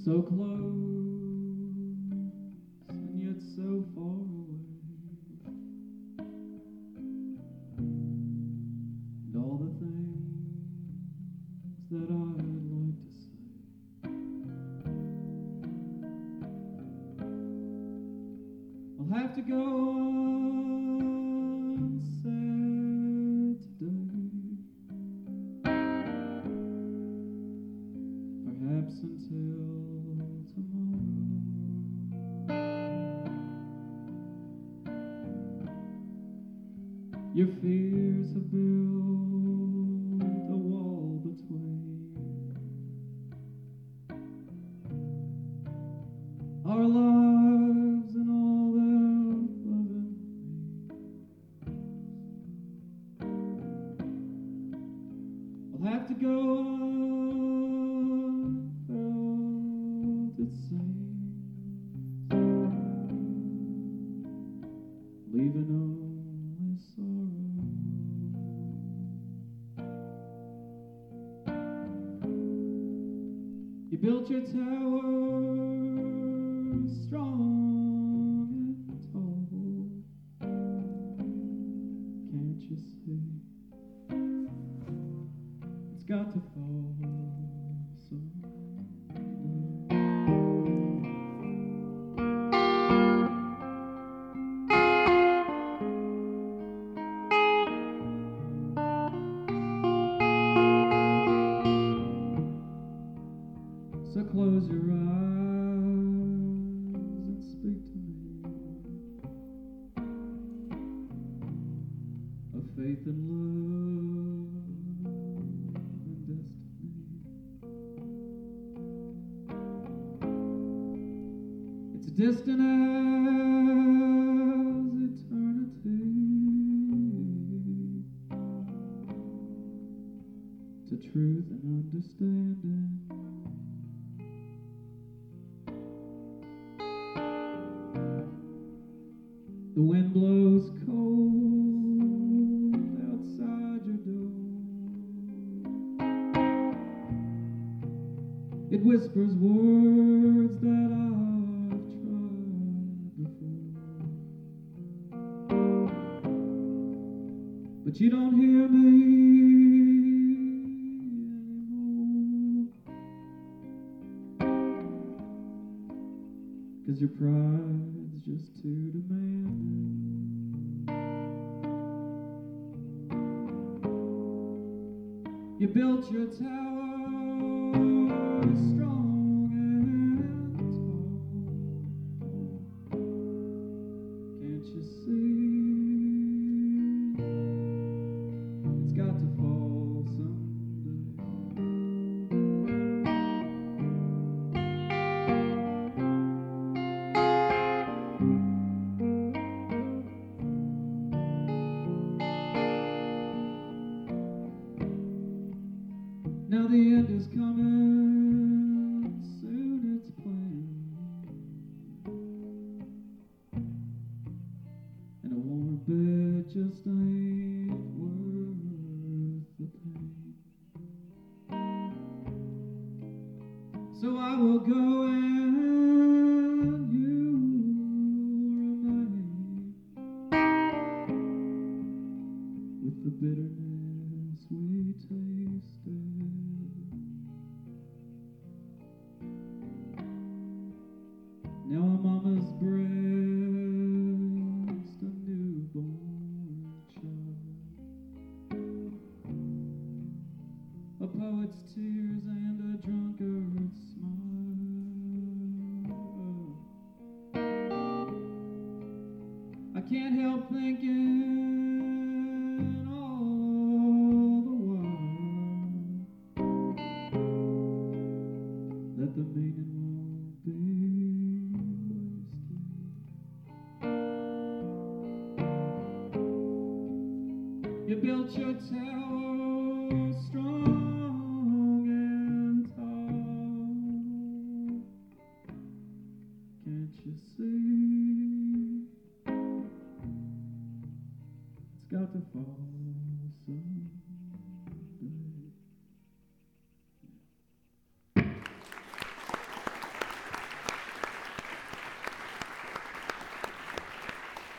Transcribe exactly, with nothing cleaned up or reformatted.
So close and yet so far away, and all the things that I'd like to say will have to go unsaid today, perhaps until your fears have built a wall between our lives and all their loving means. I'll have to go unfelt, it seems, leaving only sorrow. You built your tower strong and tall. Can't you see? It's got to fall someday. So close your eyes and speak to me of faith and love and destiny. It's distant as eternity to truth and understanding. The wind blows cold outside your door. It whispers words that I've tried before, but you don't hear me anymore, 'cause your pride's just too demanding. You built your tower strong and tall. Can't you see? It's got to fall someday. Now the end is coming, soon it's plain, and a warm bed just ain't worth the pain. So I will go and you remain, with the bitterness we tasted. Now a mama's breast, a newborn child, a poet's tears and a drunkard's smile. I can't help thinking all the while that the meaning won't be wasted. You built your tower strong